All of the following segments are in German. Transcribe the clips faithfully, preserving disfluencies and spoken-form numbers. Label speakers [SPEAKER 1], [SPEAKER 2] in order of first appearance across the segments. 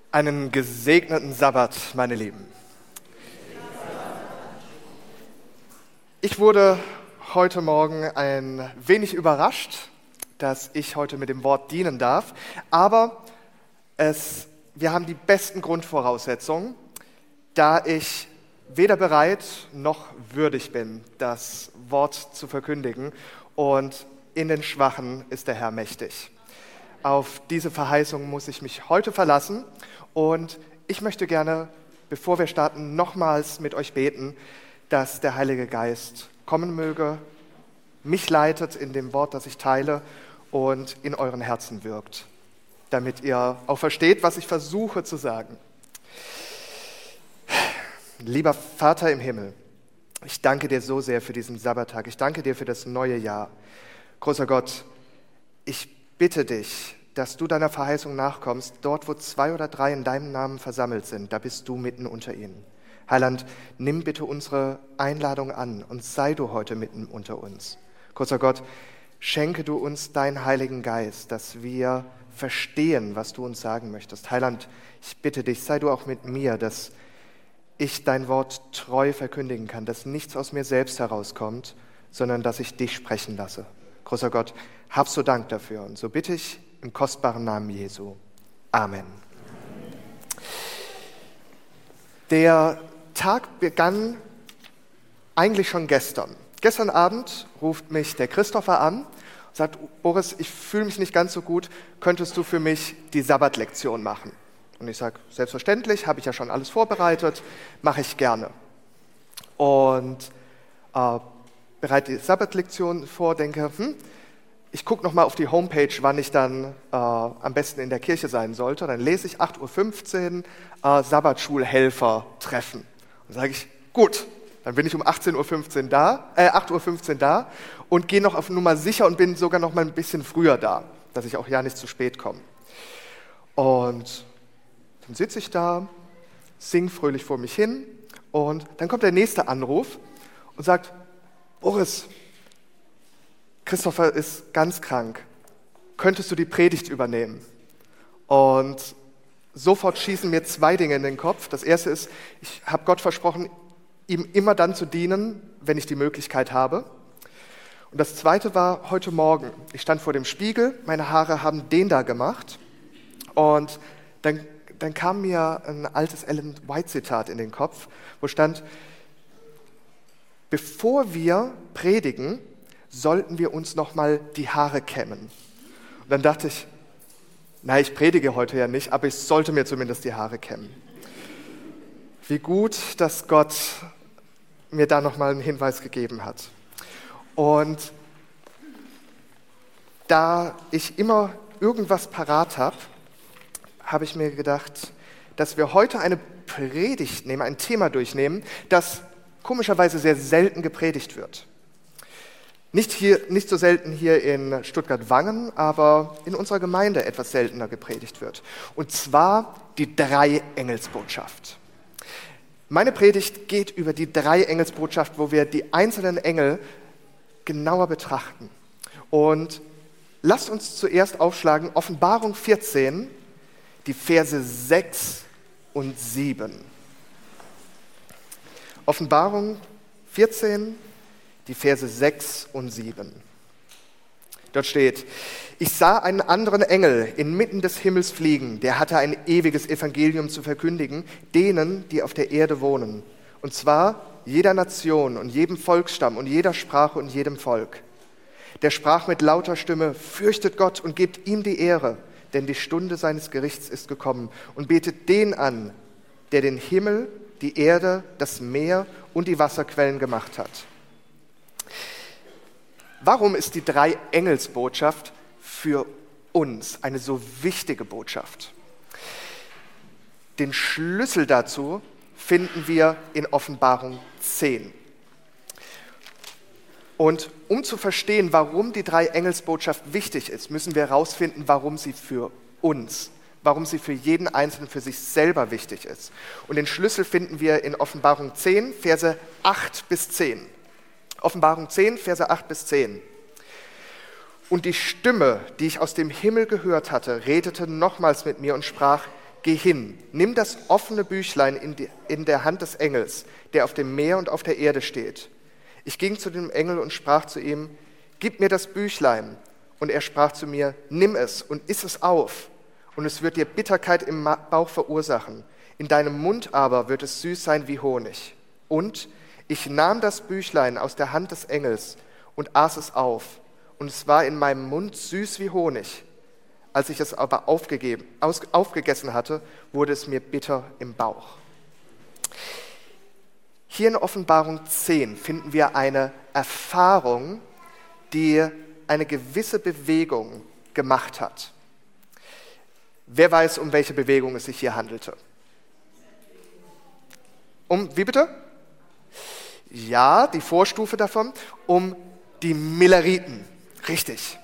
[SPEAKER 1] Einen gesegneten Sabbat, meine Lieben. Ich wurde heute Morgen ein wenig überrascht, dass ich heute mit dem Wort dienen darf, aber es, wir haben die besten Grundvoraussetzungen, da ich weder bereit noch würdig bin, das Wort zu verkündigen, und in den Schwachen ist der Herr mächtig. Auf diese Verheißung muss ich mich heute verlassen und ich möchte gerne, bevor wir starten, nochmals mit euch beten, dass der Heilige Geist kommen möge, mich leitet in dem Wort, das ich teile und in euren Herzen wirkt, damit ihr auch versteht, was ich versuche zu sagen. Lieber Vater im Himmel, ich danke dir so sehr für diesen Sabbattag, ich danke dir für das neue Jahr. Großer Gott, ich bitte dich, dass du deiner Verheißung nachkommst, dort, wo zwei oder drei in deinem Namen versammelt sind, da bist du mitten unter ihnen. Heiland, nimm bitte unsere Einladung an und sei du heute mitten unter uns. Großer Gott, schenke du uns deinen Heiligen Geist, dass wir verstehen, was du uns sagen möchtest. Heiland, ich bitte dich, sei du auch mit mir, dass ich dein Wort treu verkündigen kann, dass nichts aus mir selbst herauskommt, sondern dass ich dich sprechen lasse. Großer Gott, hab so Dank dafür. Und so bitte ich im kostbaren Namen Jesu. Amen. Der Tag begann eigentlich schon gestern. Gestern Abend ruft mich der Christopher an und sagt, Boris, ich fühle mich nicht ganz so gut, könntest du für mich die Sabbatlektion machen? Und ich sage, selbstverständlich, habe ich ja schon alles vorbereitet, mache ich gerne. Und äh, bereite die Sabbatlektion vor, denke, hm, ich gucke nochmal auf die Homepage, wann ich dann äh, am besten in der Kirche sein sollte. Dann lese ich acht Uhr fünfzehn äh, Sabbatschulhelfer treffen. Und sage ich, gut, dann bin ich um achtzehn Uhr fünfzehn da, äh, acht Uhr fünfzehn da und gehe noch auf Nummer sicher und bin sogar noch mal ein bisschen früher da, dass ich auch ja nicht zu spät komme. Und dann sitze ich da, singe fröhlich vor mich hin und dann kommt der nächste Anruf und sagt, Boris, Christopher ist ganz krank. Könntest du die Predigt übernehmen? Und sofort schießen mir zwei Dinge in den Kopf. Das erste ist, ich habe Gott versprochen, ihm immer dann zu dienen, wenn ich die Möglichkeit habe. Und das zweite war heute Morgen. Ich stand vor dem Spiegel, meine Haare haben den da gemacht. Und dann, dann kam mir ein altes Ellen White-Zitat in den Kopf, wo stand, bevor wir predigen, sollten wir uns nochmal die Haare kämmen. Und dann dachte ich, na, ich predige heute ja nicht, aber ich sollte mir zumindest die Haare kämmen. Wie gut, dass Gott mir da nochmal einen Hinweis gegeben hat. Und da ich immer irgendwas parat habe, habe ich mir gedacht, dass wir heute eine Predigt nehmen, ein Thema durchnehmen, das komischerweise sehr selten gepredigt wird. Nicht, hier, nicht so selten hier in Stuttgart-Wangen, aber in unserer Gemeinde etwas seltener gepredigt wird. Und zwar die Drei-Engelsbotschaft. Meine Predigt geht über die Drei-Engelsbotschaft, wo wir die einzelnen Engel genauer betrachten. Und lasst uns zuerst aufschlagen, Offenbarung vierzehn, die Verse sechs und sieben. Offenbarung vierzehn, die Verse sechs und sieben. Dort steht, ich sah einen anderen Engel inmitten des Himmels fliegen, der hatte ein ewiges Evangelium zu verkündigen, denen, die auf der Erde wohnen, und zwar jeder Nation und jedem Volksstamm und jeder Sprache und jedem Volk. Der sprach mit lauter Stimme, fürchtet Gott und gebt ihm die Ehre, denn die Stunde seines Gerichts ist gekommen, und betet den an, der den Himmel, die Erde, das Meer und die Wasserquellen gemacht hat. Warum ist die Drei-Engels-Botschaft für uns eine so wichtige Botschaft? Den Schlüssel dazu finden wir in Offenbarung zehn. Und um zu verstehen, warum die Drei-Engels-Botschaft wichtig ist, müssen wir herausfinden, warum sie für uns, warum sie für jeden Einzelnen für sich selber wichtig ist. Und den Schlüssel finden wir in Offenbarung zehn, Verse acht bis zehn. Offenbarung zehn, Verse acht bis zehn. Und die Stimme, die ich aus dem Himmel gehört hatte, redete nochmals mit mir und sprach, geh hin, nimm das offene Büchlein in, die, in der Hand des Engels, der auf dem Meer und auf der Erde steht. Ich ging zu dem Engel und sprach zu ihm, gib mir das Büchlein. Und er sprach zu mir, nimm es und iss es auf. Und es wird dir Bitterkeit im Bauch verursachen. In deinem Mund aber wird es süß sein wie Honig. Und ich nahm das Büchlein aus der Hand des Engels und aß es auf. Und es war in meinem Mund süß wie Honig. Als ich es aber aufgegeben, aus, aufgegessen hatte, wurde es mir bitter im Bauch. Hier in Offenbarung zehn finden wir eine Erfahrung, die eine gewisse Bewegung gemacht hat. Wer weiß, um welche Bewegung es sich hier handelte? Um, wie bitte? Ja, die Vorstufe davon, um die Milleriten. Richtig.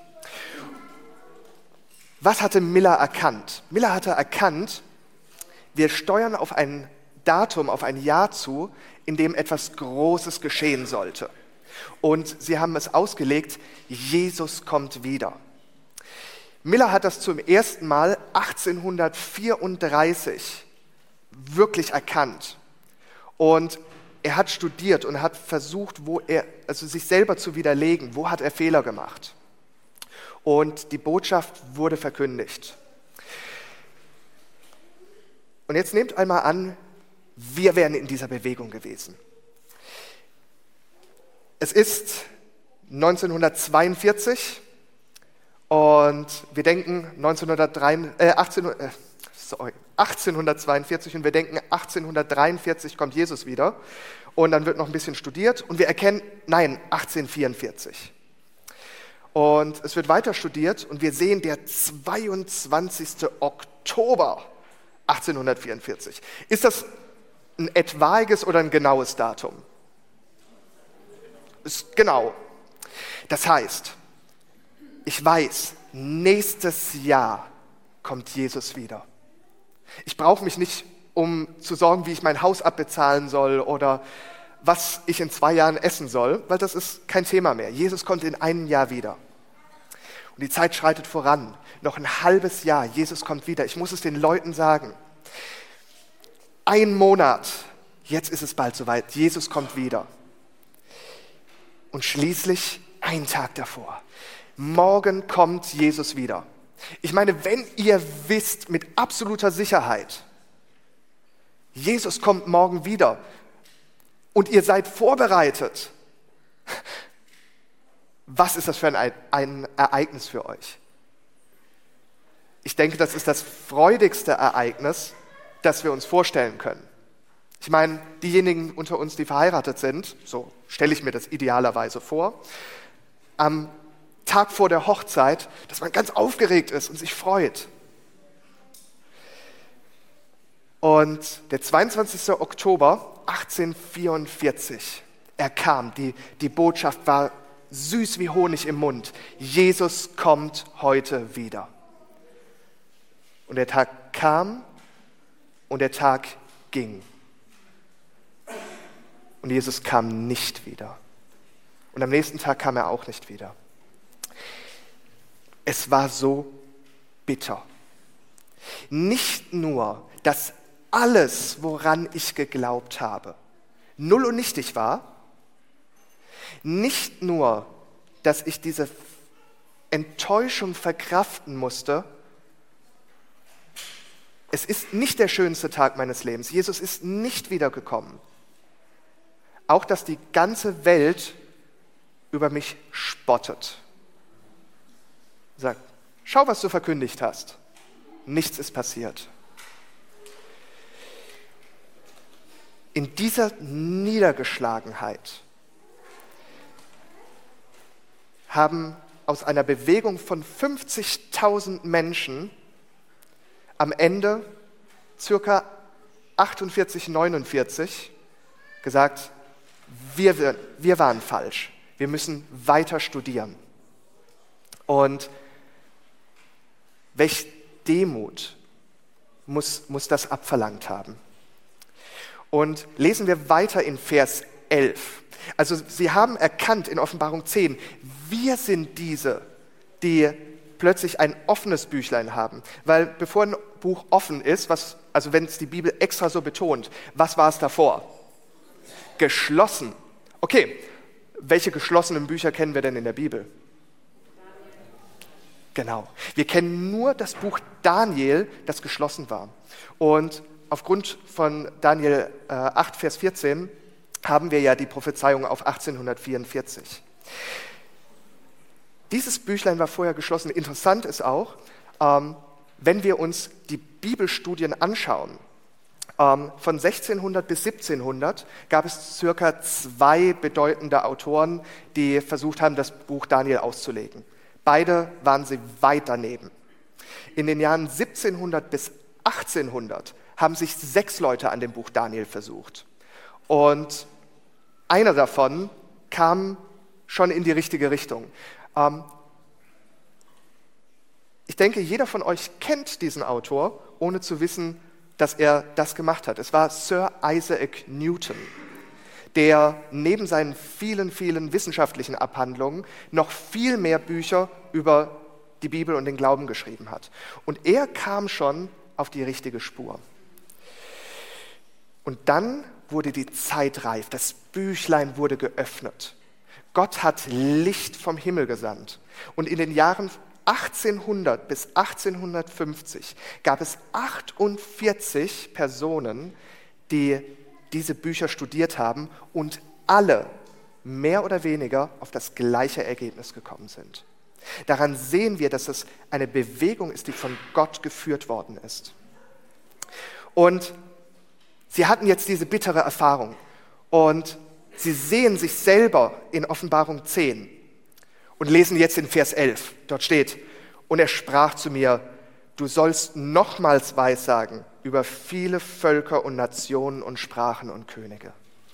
[SPEAKER 1] Was hatte Miller erkannt? Miller hatte erkannt, wir steuern auf ein Datum, auf ein Jahr zu, in dem etwas Großes geschehen sollte. Und sie haben es ausgelegt, Jesus kommt wieder. Miller hat das zum ersten Mal achtzehnhundertvierunddreißig wirklich erkannt. Und er hat studiert und hat versucht, wo er, also sich selber zu widerlegen, wo hat er Fehler gemacht. Und die Botschaft wurde verkündigt. Und jetzt nehmt einmal an, wir wären in dieser Bewegung gewesen. Es ist neunzehnhundertzweiundvierzig und wir denken neunzehnhundertdrei, äh, achtzehn, äh, sorry, achtzehnhundertzweiundvierzig und wir denken achtzehnhundertdreiundvierzig kommt Jesus wieder und dann wird noch ein bisschen studiert und wir erkennen, nein, achtzehnhundertvierundvierzig. Und es wird weiter studiert und wir sehen der zweiundzwanzigsten Oktober achtzehnhundertvierundvierzig. Ist das ein etwaiges oder ein genaues Datum? Ist genau. Das heißt, ich weiß, nächstes Jahr kommt Jesus wieder. Ich brauche mich nicht um zu sorgen, wie ich mein Haus abbezahlen soll oder was ich in zwei Jahren essen soll, weil das ist kein Thema mehr. Jesus kommt in einem Jahr wieder. Und die Zeit schreitet voran. Noch ein halbes Jahr, Jesus kommt wieder. Ich muss es den Leuten sagen. Ein Monat, jetzt ist es bald soweit. Jesus kommt wieder. Und schließlich ein Tag davor. Morgen kommt Jesus wieder. Ich meine, wenn ihr wisst mit absoluter Sicherheit, Jesus kommt morgen wieder und ihr seid vorbereitet, was ist das für ein, ein Ereignis für euch? Ich denke, das ist das freudigste Ereignis, das wir uns vorstellen können. Ich meine, diejenigen unter uns, die verheiratet sind, so stelle ich mir das idealerweise vor, am Tag vor der Hochzeit, dass man ganz aufgeregt ist und sich freut. Und der zweiundzwanzigsten Oktober achtzehnhundertvierundvierzig, er kam, die, die Botschaft war süß wie Honig im Mund. Jesus kommt heute wieder. Und der Tag kam und der Tag ging. Und Jesus kam nicht wieder. Und am nächsten Tag kam er auch nicht wieder. Es war so bitter. Nicht nur, dass alles, woran ich geglaubt habe, null und nichtig war, nicht nur, dass ich diese Enttäuschung verkraften musste, es ist nicht der schönste Tag meines Lebens. Jesus ist nicht wiedergekommen. Auch, dass die ganze Welt über mich spottet. Sagt, schau, was du verkündigt hast. Nichts ist passiert. In dieser Niedergeschlagenheit haben aus einer Bewegung von fünfzigtausend Menschen am Ende circa achtundvierzig, neunundvierzig gesagt, wir, wir waren falsch, wir müssen weiter studieren. Und welch Demut muss, muss das abverlangt haben. Und lesen wir weiter in Vers elf. Also sie haben erkannt in Offenbarung zehn, wir sind diese, die plötzlich ein offenes Büchlein haben. Weil bevor ein Buch offen ist, was, also wenn es die Bibel extra so betont, was war es davor? Geschlossen. Okay, welche geschlossenen Bücher kennen wir denn in der Bibel? Genau. Wir kennen nur das Buch Daniel, das geschlossen war. Und aufgrund von Daniel äh, acht, Vers vierzehn haben wir ja die Prophezeiung auf achtzehnhundertvierundvierzig. Dieses Büchlein war vorher geschlossen. Interessant ist auch, ähm, wenn wir uns die Bibelstudien anschauen, ähm, von sechzehnhundert bis siebzehnhundert gab es circa zwei bedeutende Autoren, die versucht haben, das Buch Daniel auszulegen. Beide waren sie weit daneben. In den Jahren siebzehnhundert bis achtzehnhundert haben sich sechs Leute an dem Buch Daniel versucht. Und einer davon kam schon in die richtige Richtung. Ähm, ich denke, jeder von euch kennt diesen Autor, ohne zu wissen, dass er das gemacht hat. Es war Sir Isaac Newton, der neben seinen vielen, vielen wissenschaftlichen Abhandlungen noch viel mehr Bücher über die Bibel und den Glauben geschrieben hat. Und er kam schon auf die richtige Spur. Und dann wurde die Zeit reif, das Büchlein wurde geöffnet. Gott hat Licht vom Himmel gesandt. Und in den Jahren achtzehnhundert bis achtzehnhundertfünfzig gab es achtundvierzig Personen, die diese Bücher studiert haben und alle mehr oder weniger auf das gleiche Ergebnis gekommen sind. Daran sehen wir, dass es eine Bewegung ist, die von Gott geführt worden ist. Und sie hatten jetzt diese bittere Erfahrung und sie sehen sich selber in Offenbarung zehn und lesen jetzt in Vers elf. Dort steht, und er sprach zu mir, du sollst nochmals weissagen über viele Völker und Nationen und Sprachen und Könige.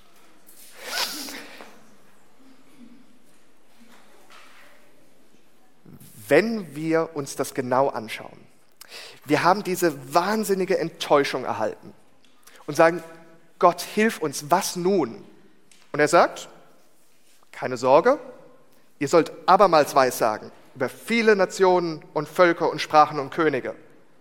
[SPEAKER 1] Wenn wir uns das genau anschauen, wir haben diese wahnsinnige Enttäuschung erhalten und sagen, Gott, hilf uns, was nun? Und er sagt, keine Sorge, ihr sollt abermals weissagen über viele Nationen und Völker und Sprachen und Könige.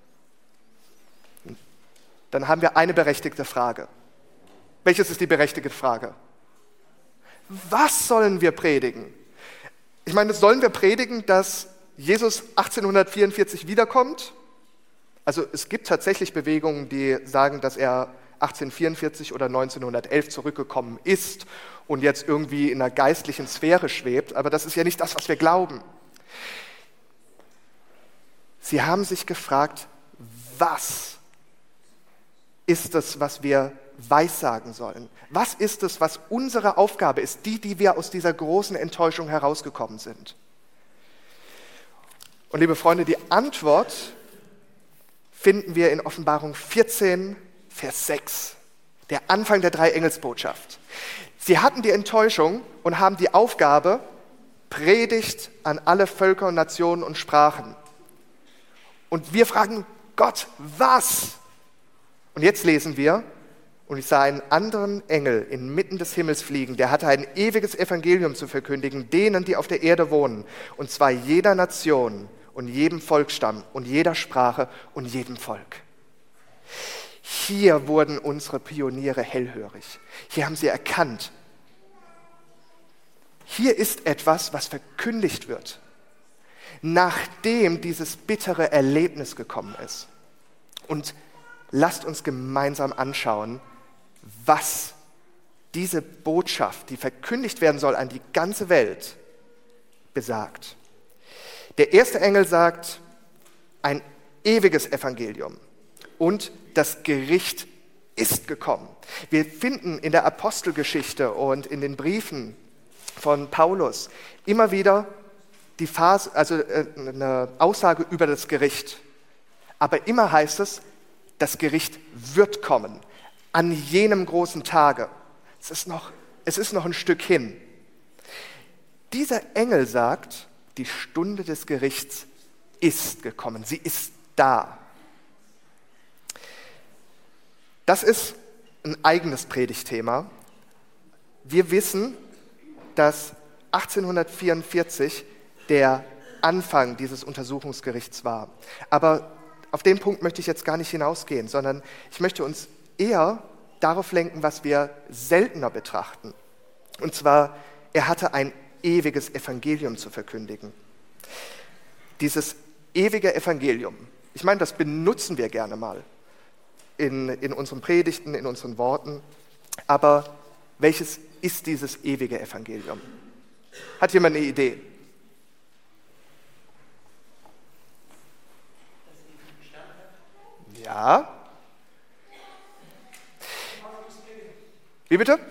[SPEAKER 1] Dann haben wir eine berechtigte Frage. Welches ist die berechtigte Frage? Was sollen wir predigen? Ich meine, sollen wir predigen, dass Jesus achtzehnhundertvierundvierzig wiederkommt? Also es gibt tatsächlich Bewegungen, die sagen, dass er achtzehnhundertvierundvierzig oder neunzehnhundertelf zurückgekommen ist und jetzt irgendwie in einer geistlichen Sphäre schwebt, aber das ist ja nicht das, was wir glauben. Sie haben sich gefragt, was ist es, was wir weissagen sollen? Was ist es, was unsere Aufgabe ist, die, die wir aus dieser großen Enttäuschung herausgekommen sind? Und liebe Freunde, die Antwort finden wir in Offenbarung vierzehn, Vers sechs, der Anfang der Drei-Engelsbotschaft. Sie hatten die Enttäuschung und haben die Aufgabe, Predigt an alle Völker und Nationen und Sprachen. Und wir fragen Gott, was? Und jetzt lesen wir, und ich sah einen anderen Engel inmitten des Himmels fliegen, der hatte ein ewiges Evangelium zu verkündigen, denen, die auf der Erde wohnen, und zwar jeder Nation und jedem Volksstamm und jeder Sprache und jedem Volk. Hier wurden unsere Pioniere hellhörig. Hier haben sie erkannt, hier ist etwas, was verkündigt wird, nachdem dieses bittere Erlebnis gekommen ist. Und lasst uns gemeinsam anschauen, was diese Botschaft, die verkündigt werden soll an die ganze Welt, besagt. Der erste Engel sagt, ein ewiges Evangelium und das Gericht ist gekommen. Wir finden in der Apostelgeschichte und in den Briefen von Paulus immer wieder die Phase, also eine Aussage über das Gericht. Aber immer heißt es, das Gericht wird kommen, an jenem großen Tage. Es ist noch, es ist noch ein Stück hin. Dieser Engel sagt, die Stunde des Gerichts ist gekommen, sie ist da. Das ist ein eigenes Predigtthema. Wir wissen, dass achtzehnhundertvierundvierzig der Anfang dieses Untersuchungsgerichts war. Aber auf den Punkt möchte ich jetzt gar nicht hinausgehen, sondern ich möchte uns eher darauf lenken, was wir seltener betrachten. Und zwar, er hatte ein ewiges Evangelium zu verkündigen. Dieses ewige Evangelium, ich meine, das benutzen wir gerne mal in, in unseren Predigten, in unseren Worten, aber welches ist dieses ewige Evangelium? Hat jemand eine Idee? Ja. Wie bitte?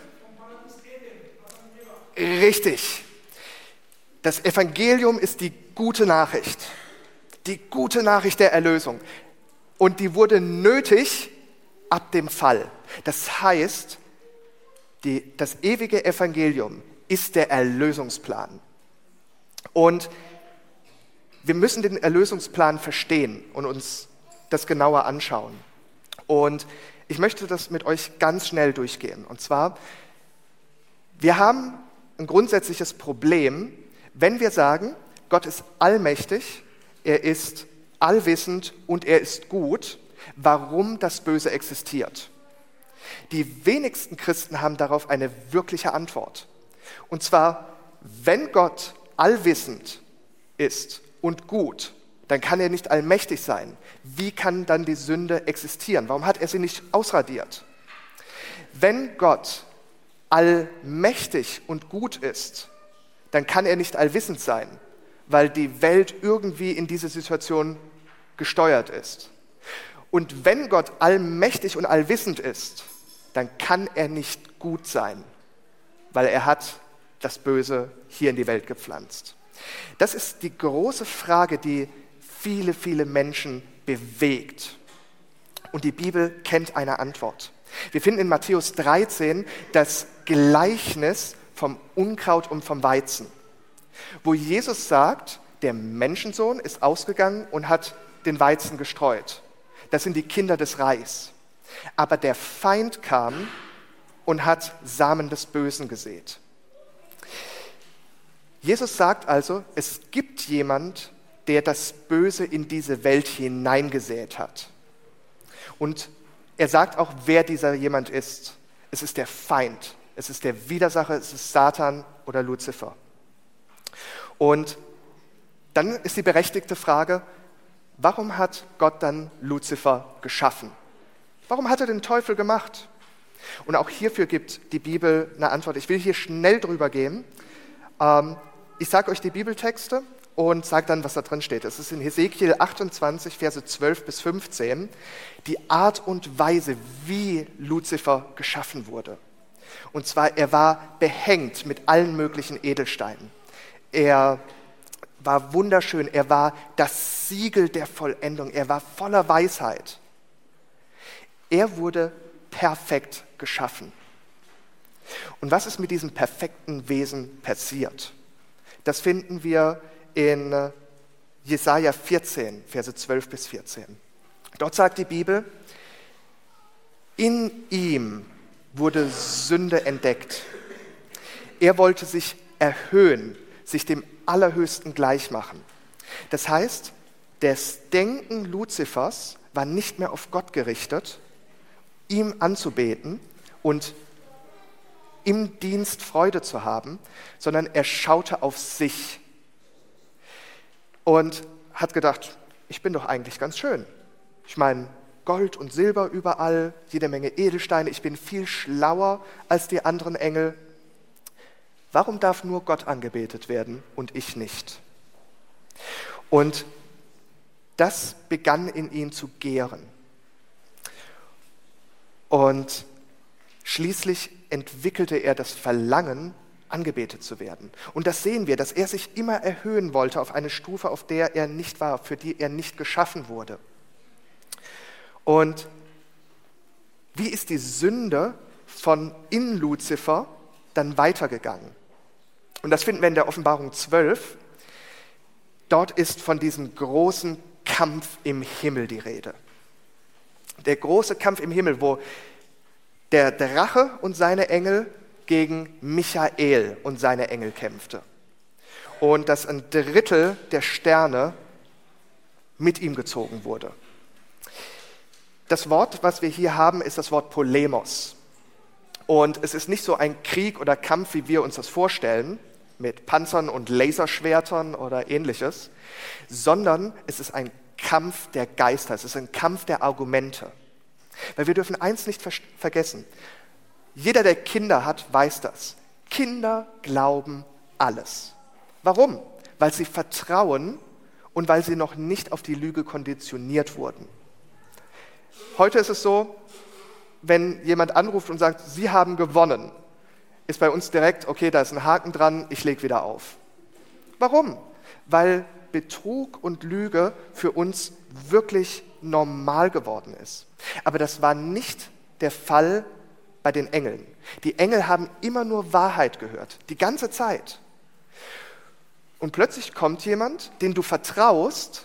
[SPEAKER 1] Richtig. Das Evangelium ist die gute Nachricht. Die gute Nachricht der Erlösung. Und die wurde nötig ab dem Fall. Das heißt, die, das ewige Evangelium ist der Erlösungsplan. Und wir müssen den Erlösungsplan verstehen und uns das genauer anschauen. Und ich möchte das mit euch ganz schnell durchgehen. Und zwar, wir haben ein grundsätzliches Problem, wenn wir sagen, Gott ist allmächtig, er ist allwissend und er ist gut, warum das Böse existiert. Die wenigsten Christen haben darauf eine wirkliche Antwort. Und zwar, wenn Gott allwissend ist und gut, dann kann er nicht allmächtig sein. Wie kann dann die Sünde existieren? Warum hat er sie nicht ausradiert? Wenn Gott allmächtig und gut ist, dann kann er nicht allwissend sein, weil die Welt irgendwie in diese Situation gesteuert ist. Und wenn Gott allmächtig und allwissend ist, dann kann er nicht gut sein, weil er hat das Böse hier in die Welt gepflanzt. Das ist die große Frage, die viele, viele Menschen bewegt. Und die Bibel kennt eine Antwort. Wir finden in Matthäus dreizehn das Gleichnis vom Unkraut und vom Weizen, wo Jesus sagt, der Menschensohn ist ausgegangen und hat den Weizen gestreut. Das sind die Kinder des Reichs. Aber der Feind kam und hat Samen des Bösen gesät. Jesus sagt also, es gibt jemand, der das Böse in diese Welt hineingesät hat. Und er sagt auch, wer dieser jemand ist. Es ist der Feind, es ist der Widersacher, es ist Satan oder Luzifer. Und dann ist die berechtigte Frage, warum hat Gott dann Luzifer geschaffen? Warum hat er den Teufel gemacht? Und auch hierfür gibt die Bibel eine Antwort. Ich will hier schnell drüber gehen. Ähm, ich sage euch die Bibeltexte und sage dann, was da drin steht. Es ist in Hesekiel achtundzwanzig, Verse zwölf bis fünfzehn, die Art und Weise, wie Luzifer geschaffen wurde. Und zwar, er war behängt mit allen möglichen Edelsteinen. Er war wunderschön, er war das Siegel der Vollendung, er war voller Weisheit. Er wurde perfekt geschaffen. Und was ist mit diesem perfekten Wesen passiert? Das finden wir in Jesaja vierzehn, Verse zwölf bis vierzehn. Dort sagt die Bibel, in ihm wurde Sünde entdeckt. Er wollte sich erhöhen, sich dem Allerhöchsten gleichmachen. Das heißt, das Denken Luzifers war nicht mehr auf Gott gerichtet, ihm anzubeten und im Dienst Freude zu haben, sondern er schaute auf sich und hat gedacht, ich bin doch eigentlich ganz schön. Ich meine, Gold und Silber überall, jede Menge Edelsteine, ich bin viel schlauer als die anderen Engel. Warum darf nur Gott angebetet werden und ich nicht? Und das begann in ihm zu gären. Und schließlich entwickelte er das Verlangen, angebetet zu werden. Und das sehen wir, dass er sich immer erhöhen wollte auf eine Stufe, auf der er nicht war, für die er nicht geschaffen wurde. Und wie ist die Sünde von in Luzifer dann weitergegangen? Und das finden wir in der Offenbarung zwölf. Dort ist von diesem großen Kampf im Himmel die Rede. Der große Kampf im Himmel, wo der Drache und seine Engel gegen Michael und seine Engel kämpfte. und dass ein Drittel der Sterne mit ihm gezogen wurde. Das Wort, was wir hier haben, ist das Wort Polemos. Und es ist nicht so ein Krieg oder Kampf, wie wir uns das vorstellen, mit Panzern und Laserschwertern oder ähnliches, sondern es ist ein Kampf der Geister, es ist ein Kampf der Argumente. Weil wir dürfen eins nicht ver- vergessen, jeder, der Kinder hat, weiß das. Kinder glauben alles. Warum? Weil sie vertrauen und weil sie noch nicht auf die Lüge konditioniert wurden. Heute ist es so, wenn jemand anruft und sagt, Sie haben gewonnen, ist bei uns direkt, okay, da ist ein Haken dran, ich lege wieder auf. Warum? Weil Betrug und Lüge für uns wirklich normal geworden ist. Aber das war nicht der Fall bei den Engeln. Die Engel haben immer nur Wahrheit gehört, die ganze Zeit. Und plötzlich kommt jemand, den du vertraust,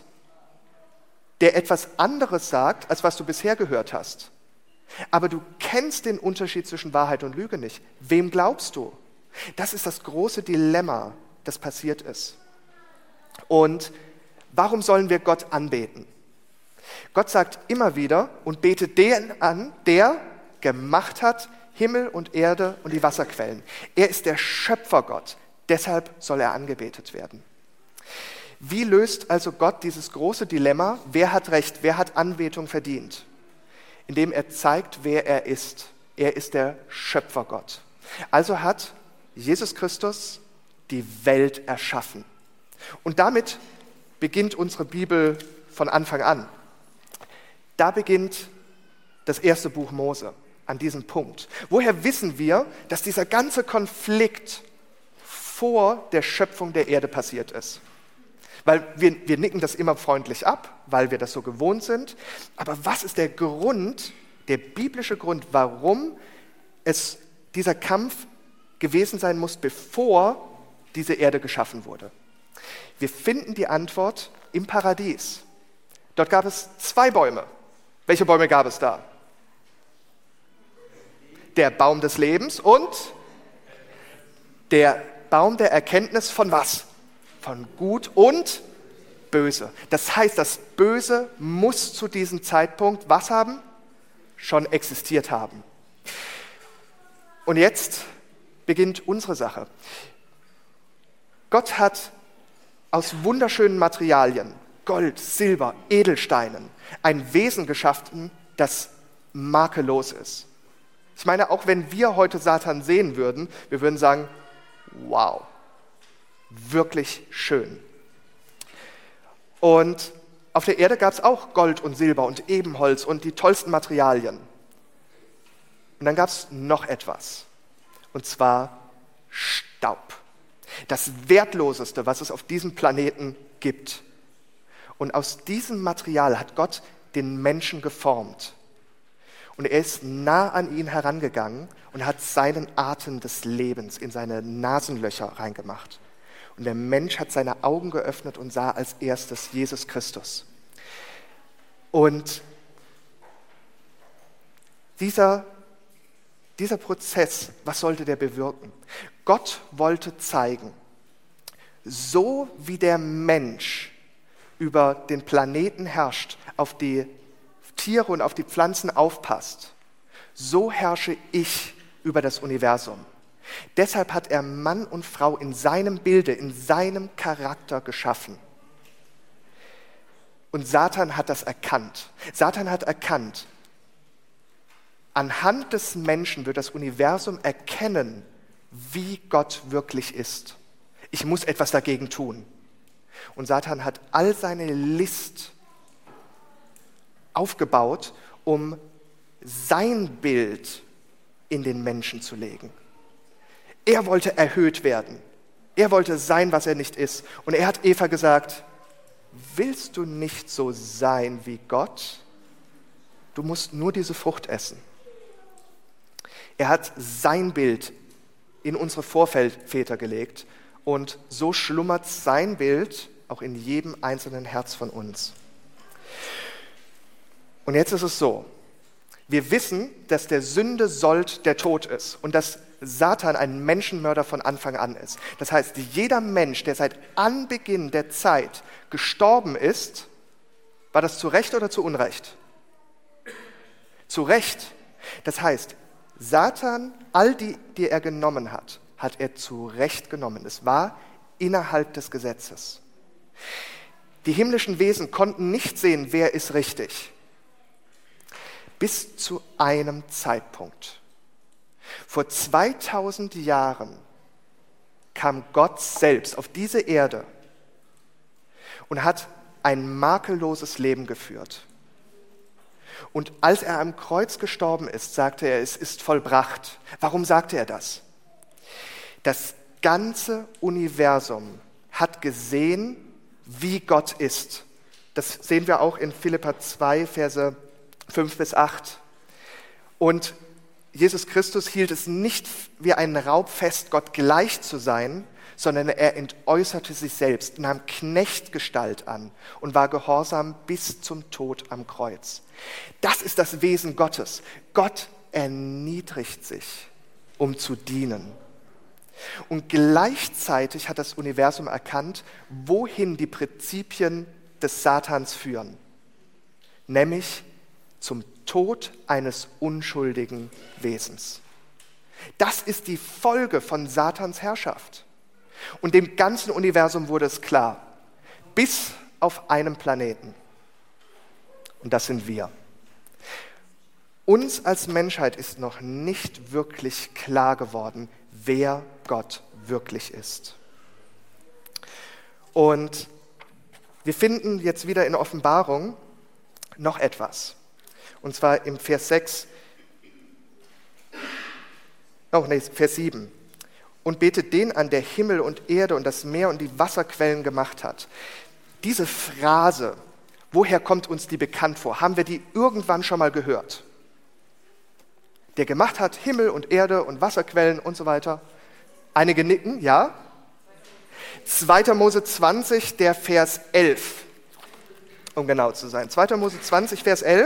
[SPEAKER 1] der etwas anderes sagt, als was du bisher gehört hast. Aber du kennst den Unterschied zwischen Wahrheit und Lüge nicht. Wem glaubst du? Das ist das große Dilemma, das passiert ist. Und warum sollen wir Gott anbeten? Gott sagt immer wieder und betet den an, der gemacht hat Himmel und Erde und die Wasserquellen. Er ist der Schöpfergott, deshalb soll er angebetet werden. Wie löst also Gott dieses große Dilemma, wer hat Recht, wer hat Anbetung verdient? Indem er zeigt, wer er ist. Er ist der Schöpfergott. Also hat Jesus Christus die Welt erschaffen. Und damit beginnt unsere Bibel von Anfang an. Da beginnt das erste Buch Mose, an diesem Punkt. Woher wissen wir, dass dieser ganze Konflikt vor der Schöpfung der Erde passiert ist? Weil wir, wir nicken das immer freundlich ab, weil wir das so gewohnt sind. Aber was ist der Grund, der biblische Grund, warum es dieser Kampf gewesen sein muss, bevor diese Erde geschaffen wurde? Wir finden die Antwort im Paradies. Dort gab es zwei Bäume. Welche Bäume gab es da? Der Baum des Lebens und der Baum der Erkenntnis von was? Von Gut und Böse. Das heißt, das Böse muss zu diesem Zeitpunkt was haben? Schon existiert haben. Und jetzt beginnt unsere Sache. Gott hat aus wunderschönen Materialien, Gold, Silber, Edelsteinen, ein Wesen geschaffen, das makellos ist. Ich meine, auch wenn wir heute Satan sehen würden, wir würden sagen, wow, wirklich schön. Und auf der Erde gab es auch Gold und Silber und Ebenholz und die tollsten Materialien. Und dann gab es noch etwas, und zwar Staub. Das Wertloseste, was es auf diesem Planeten gibt. Und aus diesem Material hat Gott den Menschen geformt. Und er ist nah an ihn herangegangen und hat seinen Atem des Lebens in seine Nasenlöcher reingemacht. Und der Mensch hat seine Augen geöffnet und sah als erstes Jesus Christus. Und dieser, dieser Prozess, was sollte der bewirken? Gott wollte zeigen, so wie der Mensch über den Planeten herrscht, auf die Tiere und auf die Pflanzen aufpasst, so herrsche ich über das Universum. Deshalb hat er Mann und Frau in seinem Bilde, in seinem Charakter geschaffen. Und Satan hat das erkannt. Satan hat erkannt, anhand des Menschen wird das Universum erkennen, wie Gott wirklich ist. Ich muss etwas dagegen tun. Und Satan hat all seine List aufgebaut, um sein Bild in den Menschen zu legen. Er wollte erhöht werden. Er wollte sein, was er nicht ist. Und er hat Eva gesagt, willst du nicht so sein wie Gott? Du musst nur diese Frucht essen. Er hat sein Bild in unsere Vorväter gelegt und so schlummert sein Bild auch in jedem einzelnen Herz von uns. Und jetzt ist es so, wir wissen, dass der Sünde Sold der Tod ist und dass Satan ein Menschenmörder von Anfang an ist. Das heißt, jeder Mensch, der seit Anbeginn der Zeit gestorben ist, war das zu Recht oder zu Unrecht? Zu Recht. Das heißt, Satan, all die, die er genommen hat, hat er zu Recht genommen. Es war innerhalb des Gesetzes. Die himmlischen Wesen konnten nicht sehen, wer ist richtig. Bis zu einem Zeitpunkt. Vor zweitausend Jahren kam Gott selbst auf diese Erde und hat ein makelloses Leben geführt. Und als er am Kreuz gestorben ist, sagte er, es ist vollbracht. Warum sagte er das? Das ganze Universum hat gesehen, wie Gott ist. Das sehen wir auch in Philipper zwei, Verse fünf bis acht. Und Jesus Christus hielt es nicht wie einen Raub fest, Gott gleich zu sein, sondern er entäußerte sich selbst, nahm Knechtgestalt an und war gehorsam bis zum Tod am Kreuz. Das ist das Wesen Gottes. Gott erniedrigt sich, um zu dienen. Und gleichzeitig hat das Universum erkannt, wohin die Prinzipien des Satans führen, nämlich zum Tod eines unschuldigen Wesens. Das ist die Folge von Satans Herrschaft. Und dem ganzen Universum wurde es klar, bis auf einen Planeten. Und das sind wir. Uns als Menschheit ist noch nicht wirklich klar geworden, wer Gott wirklich ist. Und wir finden jetzt wieder in Offenbarung noch etwas. Und zwar im Vers sechs, oh nee, Vers sieben. Und betet den an, der Himmel und Erde und das Meer und die Wasserquellen gemacht hat. Diese Phrase, woher kommt uns die bekannt vor? Haben wir die irgendwann schon mal gehört? Der gemacht hat Himmel und Erde und Wasserquellen und so weiter. Einige nicken, ja? zweiter Mose zwanzig, der Vers elf, um genau zu sein. zweiter Mose zwanzig, Vers elf.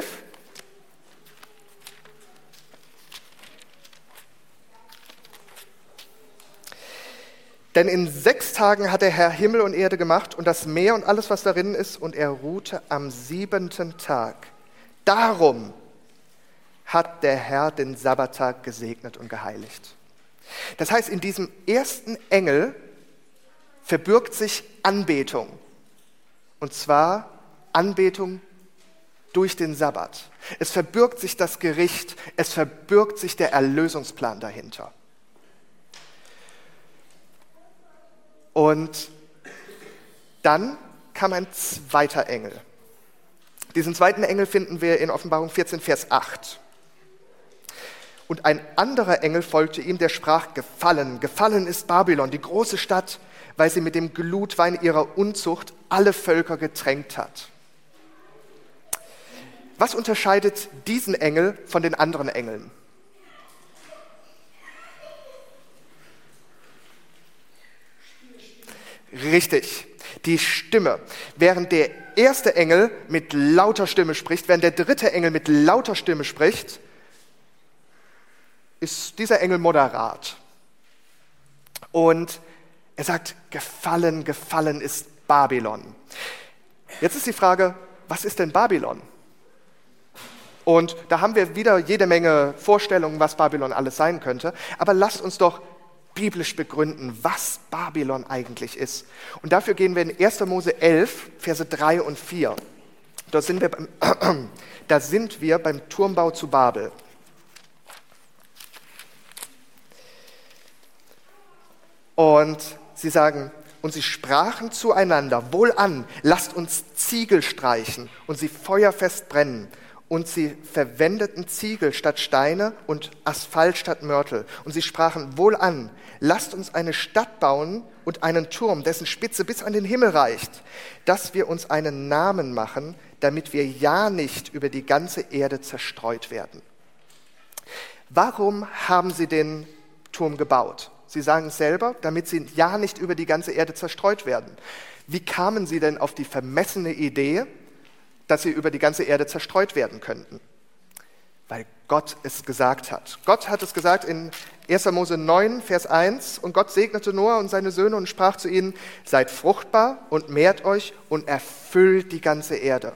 [SPEAKER 1] Denn in sechs Tagen hat der Herr Himmel und Erde gemacht und das Meer und alles, was darin ist, und er ruhte am siebenten Tag. Darum hat der Herr den Sabbattag gesegnet und geheiligt. Das heißt, in diesem ersten Engel verbirgt sich Anbetung. Und zwar Anbetung durch den Sabbat. Es verbirgt sich das Gericht, es verbirgt sich der Erlösungsplan dahinter. Und dann kam ein zweiter Engel. Diesen zweiten Engel finden wir in Offenbarung vierzehn, Vers acht. Und ein anderer Engel folgte ihm, der sprach, gefallen, gefallen ist Babylon, die große Stadt, weil sie mit dem Glutwein ihrer Unzucht alle Völker getränkt hat. Was unterscheidet diesen Engel von den anderen Engeln? Richtig, die Stimme. Während der erste Engel mit lauter Stimme spricht, während der dritte Engel mit lauter Stimme spricht, ist dieser Engel moderat. Und er sagt, gefallen, gefallen ist Babylon. Jetzt ist die Frage, was ist denn Babylon? Und da haben wir wieder jede Menge Vorstellungen, was Babylon alles sein könnte. Aber lasst uns doch biblisch begründen, was Babylon eigentlich ist. Und dafür gehen wir in erster Mose elf, Verse drei und vier. Da sind wir beim, da sind wir beim Turmbau zu Babel. Und sie sagen, und sie sprachen zueinander, wohlan, lasst uns Ziegel streichen und sie feuerfest brennen. Und sie verwendeten Ziegel statt Steine und Asphalt statt Mörtel. Und sie sprachen, wohlan, lasst uns eine Stadt bauen und einen Turm, dessen Spitze bis an den Himmel reicht, dass wir uns einen Namen machen, damit wir ja nicht über die ganze Erde zerstreut werden. Warum haben sie den Turm gebaut? Sie sagen es selber, damit sie ja nicht über die ganze Erde zerstreut werden. Wie kamen sie denn auf die vermessene Idee, dass sie über die ganze Erde zerstreut werden könnten? Weil Gott es gesagt hat. Gott hat es gesagt in erster Mose neun, Vers eins. Und Gott segnete Noah und seine Söhne und sprach zu ihnen, seid fruchtbar und mehrt euch und erfüllt die ganze Erde.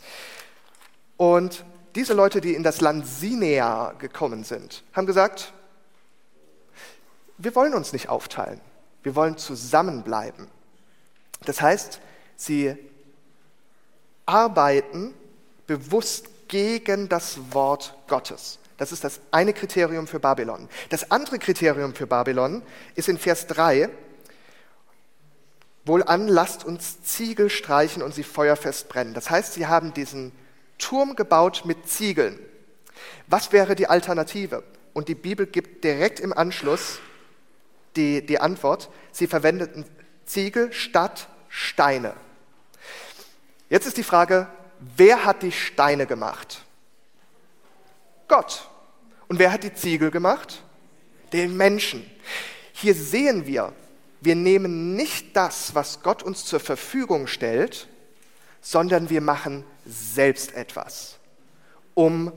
[SPEAKER 1] Und diese Leute, die in das Land Sinea gekommen sind, haben gesagt, wir wollen uns nicht aufteilen. Wir wollen zusammenbleiben. Das heißt, sie arbeiten bewusst gegen das Wort Gottes. Das ist das eine Kriterium für Babylon. Das andere Kriterium für Babylon ist in Vers drei. Wohlan, lasst uns Ziegel streichen und sie feuerfest brennen. Das heißt, sie haben diesen Turm gebaut mit Ziegeln. Was wäre die Alternative? Und die Bibel gibt direkt im Anschluss die, die Antwort. Sie verwendeten Ziegel statt Steine. Jetzt ist die Frage, wer hat die Steine gemacht? Gott. Und wer hat die Ziegel gemacht? Den Menschen. Hier sehen wir, wir nehmen nicht das, was Gott uns zur Verfügung stellt, sondern wir machen selbst etwas, um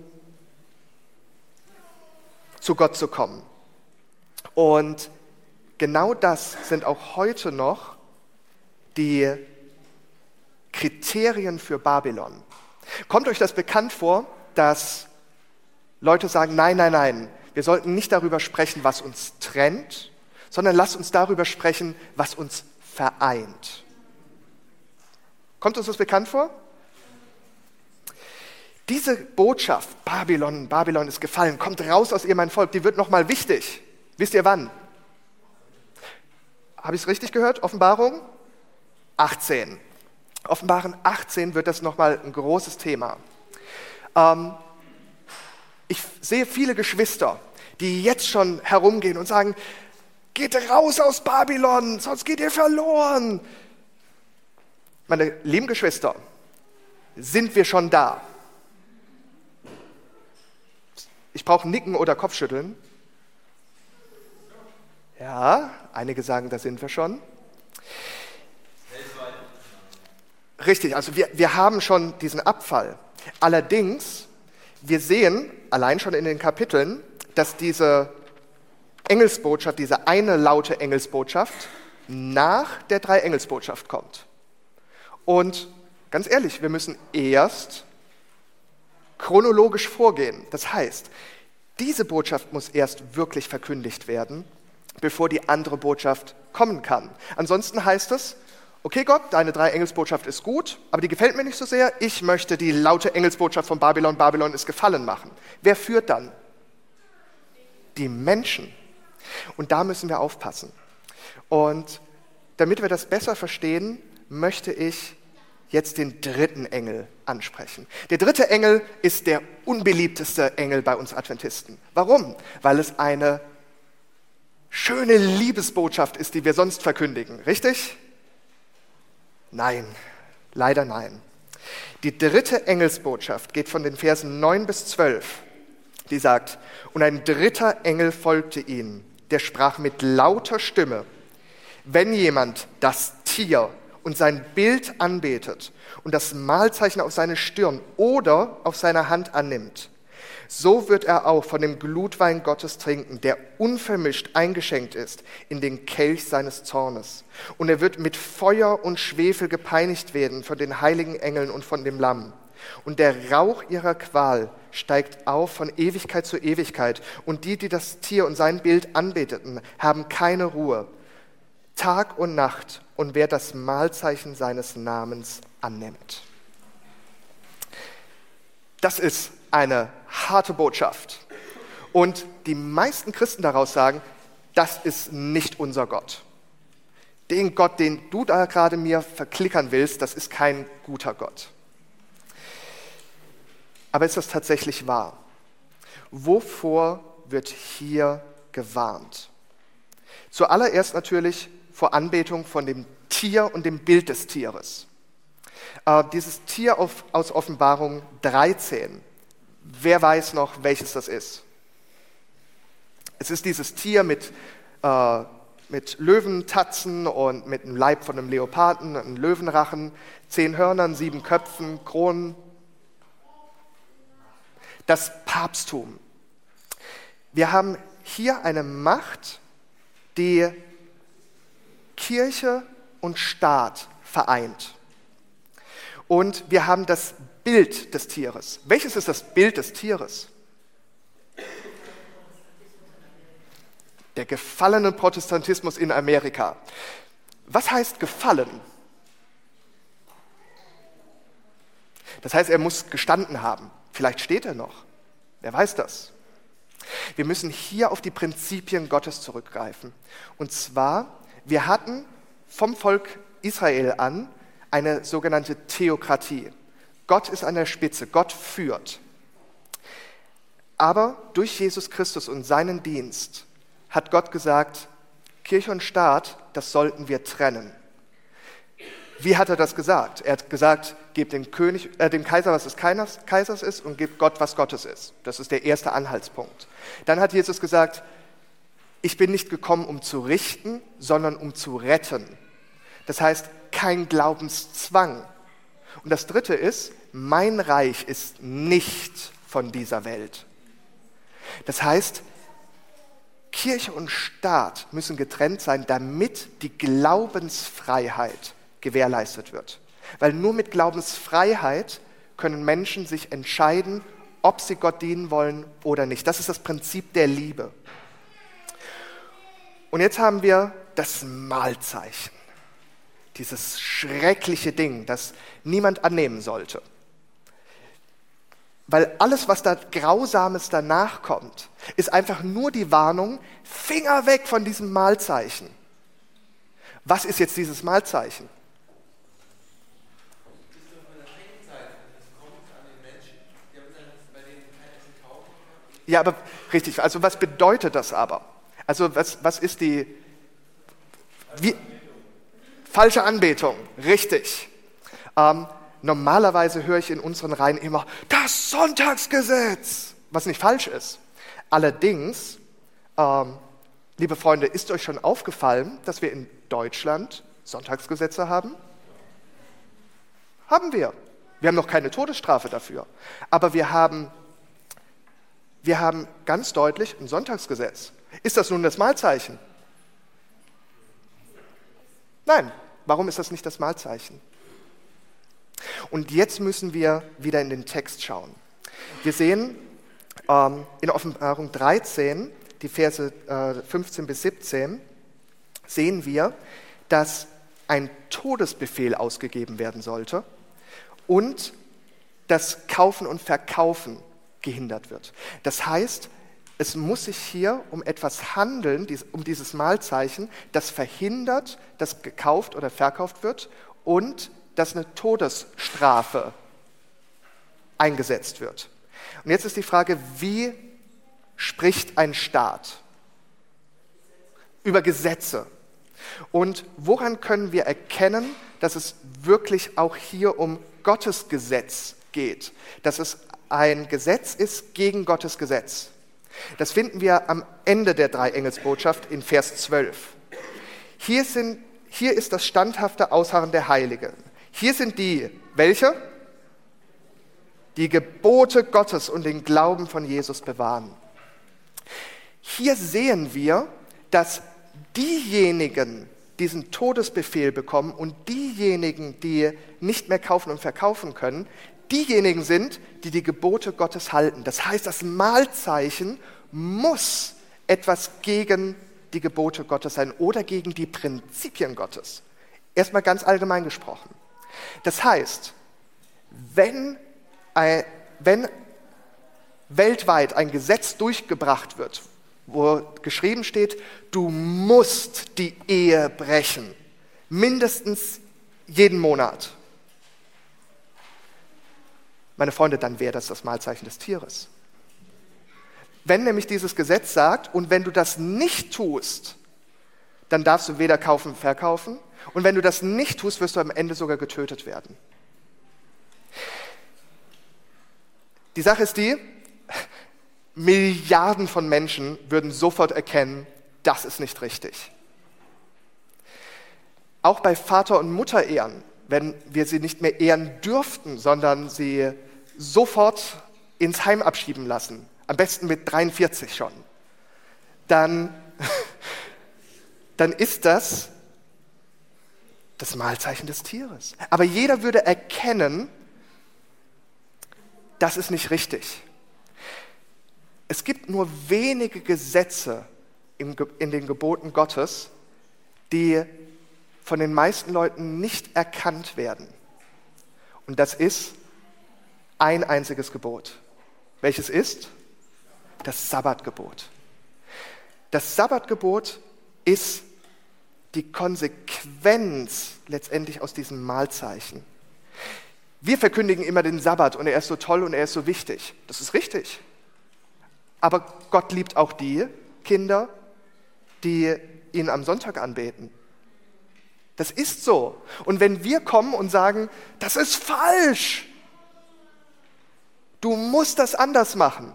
[SPEAKER 1] zu Gott zu kommen. Und genau das sind auch heute noch die Kriterien für Babylon. Kommt euch das bekannt vor, dass Leute sagen, nein, nein, nein, wir sollten nicht darüber sprechen, was uns trennt, sondern lasst uns darüber sprechen, was uns vereint. Kommt uns das bekannt vor? Diese Botschaft, Babylon, Babylon ist gefallen, kommt raus aus ihr, mein Volk, die wird nochmal wichtig. Wisst ihr wann? Habe ich es richtig gehört? Offenbarung achtzehn. Offenbarung achtzehn wird das nochmal ein großes Thema. Ähm, ich sehe viele Geschwister, die jetzt schon herumgehen und sagen, geht raus aus Babylon, sonst geht ihr verloren. Meine lieben Geschwister, sind wir schon da? Ich brauche Nicken oder Kopfschütteln. Ja, einige sagen, da sind wir schon. Richtig, also wir, wir haben schon diesen Abfall. Allerdings, wir sehen, allein schon in den Kapiteln, dass diese Engelsbotschaft, diese eine laute Engelsbotschaft nach der Drei-Engelsbotschaft kommt. Und ganz ehrlich, wir müssen erst chronologisch vorgehen. Das heißt, diese Botschaft muss erst wirklich verkündigt werden, bevor die andere Botschaft kommen kann. Ansonsten heißt es, okay Gott, deine Drei-Engelsbotschaft ist gut, aber die gefällt mir nicht so sehr. Ich möchte die laute Engelsbotschaft von Babylon, Babylon ist gefallen machen. Wer führt dann? Die Menschen. Und da müssen wir aufpassen. Und damit wir das besser verstehen, möchte ich jetzt den dritten Engel ansprechen. Der dritte Engel ist der unbeliebteste Engel bei uns Adventisten. Warum? Weil es eine schöne Liebesbotschaft ist, die wir sonst verkündigen. Richtig? Nein, leider nein. Die dritte Engelsbotschaft geht von den Versen neun bis zwölf. Die sagt, und ein dritter Engel folgte ihnen, der sprach mit lauter Stimme, wenn jemand das Tier und sein Bild anbetet und das Mahlzeichen auf seine Stirn oder auf seine Hand annimmt, so wird er auch von dem Glutwein Gottes trinken, der unvermischt eingeschenkt ist in den Kelch seines Zornes. Und er wird mit Feuer und Schwefel gepeinigt werden von den heiligen Engeln und von dem Lamm. Und der Rauch ihrer Qual steigt auf von Ewigkeit zu Ewigkeit. Und die, die das Tier und sein Bild anbeteten, haben keine Ruhe, Tag und Nacht, und wer das Mahlzeichen seines Namens annimmt. Das ist eine harte Botschaft. Und die meisten Christen daraus sagen, das ist nicht unser Gott. Den Gott, den du da gerade mir verklickern willst, das ist kein guter Gott. Aber ist das tatsächlich wahr? Wovor wird hier gewarnt? Zuallererst natürlich vor Anbetung von dem Tier und dem Bild des Tieres. Äh, dieses Tier auf, aus Offenbarung dreizehn. Wer weiß noch, welches das ist? Es ist dieses Tier mit, äh, mit Löwentatzen und mit einem Leib von einem Leoparden, einem Löwenrachen, zehn Hörnern, sieben Köpfen, Kronen. Das Papsttum. Wir haben hier eine Macht, die Kirche und Staat vereint. Und wir haben das Bild des Tieres. Welches ist das Bild des Tieres? Der gefallene Protestantismus in Amerika. Was heißt gefallen? Das heißt, er muss gestanden haben. Vielleicht steht er noch. Wer weiß das? Wir müssen hier auf die Prinzipien Gottes zurückgreifen. Und zwar, wir hatten vom Volk Israel an eine sogenannte Theokratie. Gott ist an der Spitze, Gott führt. Aber durch Jesus Christus und seinen Dienst hat Gott gesagt, Kirche und Staat, das sollten wir trennen. Wie hat er das gesagt? Er hat gesagt, gebt dem, König, äh, dem Kaiser, was des Kaisers ist, und gebt Gott, was Gottes ist. Das ist der erste Anhaltspunkt. Dann hat Jesus gesagt, ich bin nicht gekommen, um zu richten, sondern um zu retten. Das heißt, kein Glaubenszwang. Und das dritte ist, mein Reich ist nicht von dieser Welt. Das heißt, Kirche und Staat müssen getrennt sein, damit die Glaubensfreiheit gewährleistet wird. Weil nur mit Glaubensfreiheit können Menschen sich entscheiden, ob sie Gott dienen wollen oder nicht. Das ist das Prinzip der Liebe. Und jetzt haben wir das Mahlzeichen. Dieses schreckliche Ding, das niemand annehmen sollte. Weil alles, was da Grausames danach kommt, ist einfach nur die Warnung, Finger weg von diesem Mahlzeichen. Was ist jetzt dieses Mahlzeichen? Ja, aber richtig, also was bedeutet das aber? Also was, was ist die... Wie, falsche Anbetung, richtig. Ähm, normalerweise höre ich in unseren Reihen immer, das Sonntagsgesetz, was nicht falsch ist. Allerdings, ähm, liebe Freunde, ist euch schon aufgefallen, dass wir in Deutschland Sonntagsgesetze haben? Haben wir. Wir haben noch keine Todesstrafe dafür. Aber wir haben, wir haben ganz deutlich ein Sonntagsgesetz. Ist das nun das Mahlzeichen? Nein. Warum ist das nicht das Mahlzeichen? Und jetzt müssen wir wieder in den Text schauen. Wir sehen ähm, in Offenbarung dreizehn, die Verse äh, fünfzehn bis siebzehn, sehen wir, dass ein Todesbefehl ausgegeben werden sollte und das Kaufen und Verkaufen gehindert wird. Das heißt, es muss sich hier um etwas handeln, um dieses Mahlzeichen, das verhindert, dass gekauft oder verkauft wird und dass eine Todesstrafe eingesetzt wird. Und jetzt ist die Frage, wie spricht ein Staat? Über Gesetze. Und woran können wir erkennen, dass es wirklich auch hier um Gottes Gesetz geht? Dass es ein Gesetz ist gegen Gottes Gesetz. Das finden wir am Ende der Dreiengelsbotschaft in Vers zwölf. Hier, sind, hier ist das standhafte Ausharren der Heiligen. Hier sind die, welche? Die Gebote Gottes und den Glauben von Jesus bewahren. Hier sehen wir, dass diejenigen diesen Todesbefehl bekommen und diejenigen, die nicht mehr kaufen und verkaufen können, diejenigen sind, die die Gebote Gottes halten. Das heißt, das Mahlzeichen muss etwas gegen die Gebote Gottes sein oder gegen die Prinzipien Gottes. Erstmal ganz allgemein gesprochen. Das heißt, wenn, ein, wenn weltweit ein Gesetz durchgebracht wird, wo geschrieben steht, du musst die Ehe brechen, mindestens jeden Monat, meine Freunde, dann wäre das das Mahlzeichen des Tieres. Wenn nämlich dieses Gesetz sagt, und wenn du das nicht tust, dann darfst du weder kaufen noch verkaufen, und wenn du das nicht tust, wirst du am Ende sogar getötet werden. Die Sache ist die, Milliarden von Menschen würden sofort erkennen, das ist nicht richtig. Auch bei Vater- und Mutterehren, wenn wir sie nicht mehr ehren dürften, sondern sie sofort ins Heim abschieben lassen, am besten mit dreiundvierzig schon, dann, dann ist das das Mahlzeichen des Tieres. Aber jeder würde erkennen, das ist nicht richtig. Es gibt nur wenige Gesetze in den Geboten Gottes, die von den meisten Leuten nicht erkannt werden. Und das ist ein einziges Gebot. Welches ist? Das Sabbatgebot. Das Sabbatgebot ist die Konsequenz letztendlich aus diesem Mahlzeichen. Wir verkündigen immer den Sabbat und er ist so toll und er ist so wichtig. Das ist richtig. Aber Gott liebt auch die Kinder, die ihn am Sonntag anbeten. Das ist so. Und wenn wir kommen und sagen, das ist falsch, du musst das anders machen,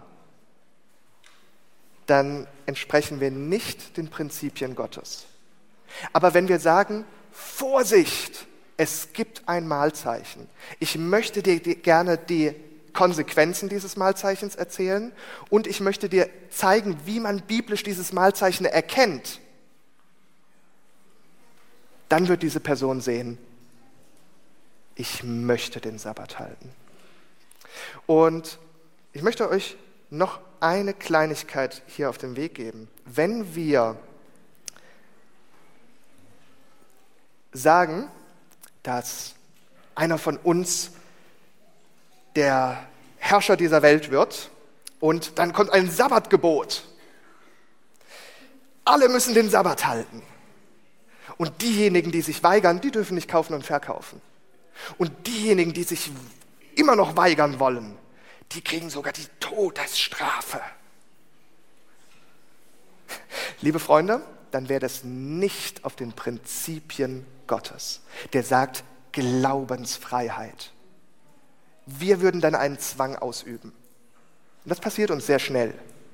[SPEAKER 1] dann entsprechen wir nicht den Prinzipien Gottes. Aber wenn wir sagen, Vorsicht, es gibt ein Mahlzeichen, ich möchte dir gerne die Konsequenzen dieses Mahlzeichens erzählen und ich möchte dir zeigen, wie man biblisch dieses Mahlzeichen erkennt, dann wird diese Person sehen, ich möchte den Sabbat halten. Und ich möchte euch noch eine Kleinigkeit hier auf den Weg geben. Wenn wir sagen, dass einer von uns der Herrscher dieser Welt wird und dann kommt ein Sabbatgebot. Alle müssen den Sabbat halten. Und diejenigen, die sich weigern, die dürfen nicht kaufen und verkaufen. Und diejenigen, die sich immer noch weigern wollen, die kriegen sogar die Todesstrafe. Liebe Freunde, dann wäre das nicht auf den Prinzipien Gottes, der sagt Glaubensfreiheit. Wir würden dann einen Zwang ausüben. Und das passiert uns sehr schnell.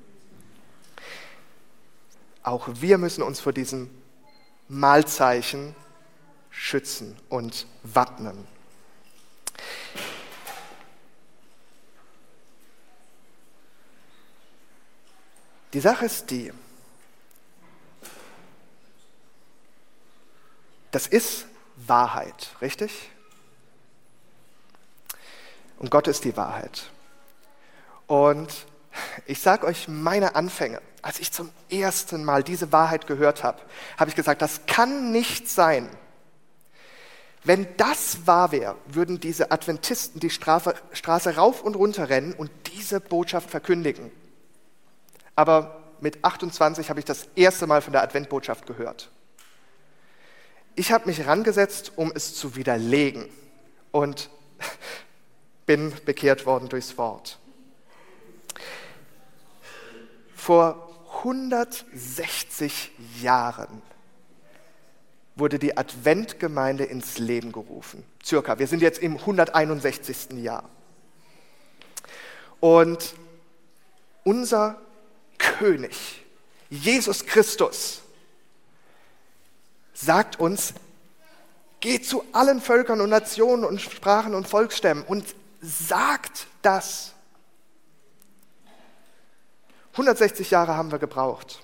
[SPEAKER 1] Auch wir müssen uns vor diesem Mahlzeichen schützen und wappnen. Die Sache ist die, das ist Wahrheit, richtig? Und Gott ist die Wahrheit. Und ich sage euch meine Anfänge. Als ich zum ersten Mal diese Wahrheit gehört habe, habe ich gesagt, das kann nicht sein. Wenn das wahr wäre, würden diese Adventisten die Strafe, Straße rauf und runter rennen und diese Botschaft verkündigen. Aber mit achtundzwanzig habe ich das erste Mal von der Adventbotschaft gehört. Ich habe mich rangesetzt, um es zu widerlegen und bin bekehrt worden durchs Wort. Vor hundertsechzig Jahren wurde die Adventgemeinde ins Leben gerufen. Circa. Wir sind jetzt im hunderteinundsechzigsten Jahr. Und unser König, Jesus Christus, sagt uns, geht zu allen Völkern und Nationen und Sprachen und Volksstämmen und sagt das. hundertsechzig Jahre haben wir gebraucht.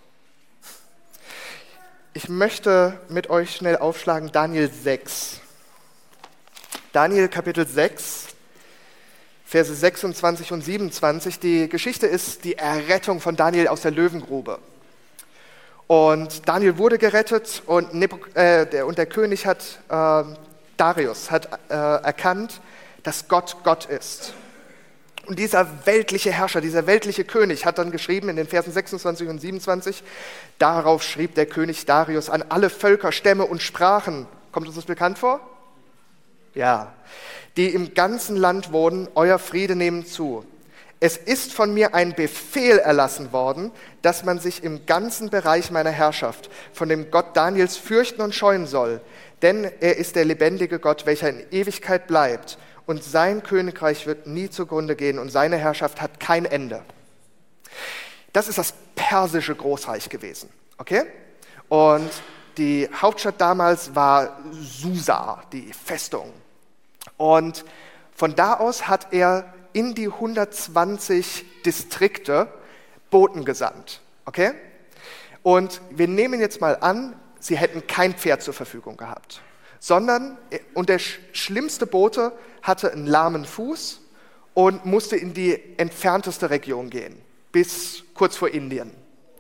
[SPEAKER 1] Ich möchte mit euch schnell aufschlagen Daniel sechs. Daniel Kapitel sechs, Verse sechsundzwanzig und siebenundzwanzig. Die Geschichte ist die Errettung von Daniel aus der Löwengrube. Und Daniel wurde gerettet und, Nebuk- äh, der, und der König hat, äh, Darius hat äh, erkannt, dass Gott Gott ist. Und dieser weltliche Herrscher, dieser weltliche König hat dann geschrieben in den Versen sechsundzwanzig und siebenundzwanzig, darauf schrieb der König Darius an alle Völker, Stämme und Sprachen, kommt uns das bekannt vor? Ja, die im ganzen Land wohnen, euer Friede nehmen zu. Es ist von mir ein Befehl erlassen worden, dass man sich im ganzen Bereich meiner Herrschaft von dem Gott Daniels fürchten und scheuen soll, denn er ist der lebendige Gott, welcher in Ewigkeit bleibt. Und sein Königreich wird nie zugrunde gehen und seine Herrschaft hat kein Ende. Das ist das persische Großreich gewesen, okay? Und die Hauptstadt damals war Susa, die Festung. Und von da aus hat er in die hundertzwanzig Distrikte Boten gesandt. Okay? Und wir nehmen jetzt mal an, sie hätten kein Pferd zur Verfügung gehabt, sondern, und der schlimmste Bote hatte einen lahmen Fuß und musste in die entfernteste Region gehen, bis kurz vor Indien.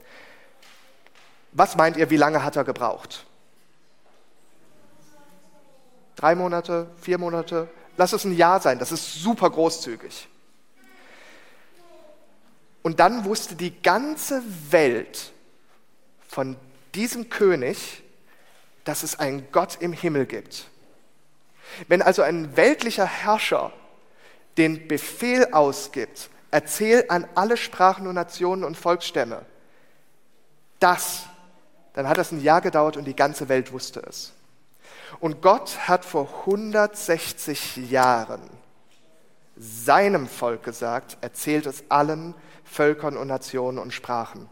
[SPEAKER 1] Was meint ihr, wie lange hat er gebraucht? Drei Monate, vier Monate? Lass es ein Jahr sein, das ist super großzügig. Und dann wusste die ganze Welt von diesem König, dass es einen Gott im Himmel gibt. Wenn also ein weltlicher Herrscher den Befehl ausgibt, erzähl an alle Sprachen und Nationen und Volksstämme, das, dann hat es ein Jahr gedauert und die ganze Welt wusste es. Und Gott hat vor hundertsechzig Jahren seinem Volk gesagt, erzählt es allen Völkern und Nationen und Sprachen.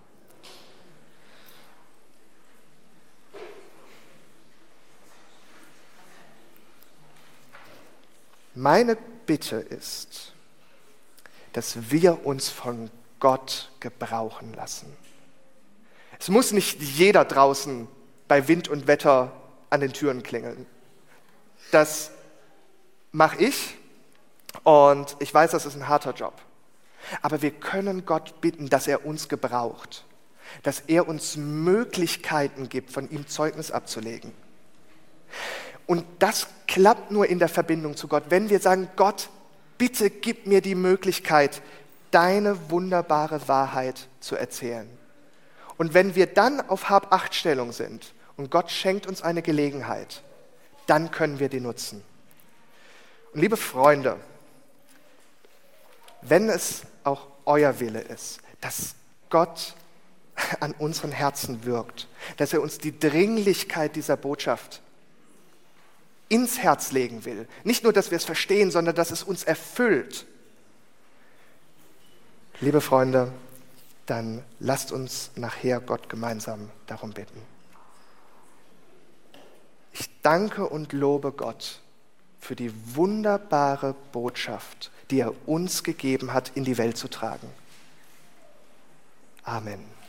[SPEAKER 1] Meine Bitte ist, dass wir uns von Gott gebrauchen lassen. Es muss nicht jeder draußen bei Wind und Wetter an den Türen klingeln. Das mache ich und ich weiß, das ist ein harter Job. Aber wir können Gott bitten, dass er uns gebraucht, dass er uns Möglichkeiten gibt, von ihm Zeugnis abzulegen. Und das klappt nur in der Verbindung zu Gott, wenn wir sagen, Gott, bitte gib mir die Möglichkeit, deine wunderbare Wahrheit zu erzählen. Und wenn wir dann auf Hab-Acht-Stellung sind und Gott schenkt uns eine Gelegenheit, dann können wir die nutzen. Und liebe Freunde, wenn es auch euer Wille ist, dass Gott an unseren Herzen wirkt, dass er uns die Dringlichkeit dieser Botschaft ins Herz legen will, nicht nur, dass wir es verstehen, sondern dass es uns erfüllt. Liebe Freunde, dann lasst uns nachher Gott gemeinsam darum bitten. Ich danke und lobe Gott für die wunderbare Botschaft, die er uns gegeben hat, in die Welt zu tragen. Amen.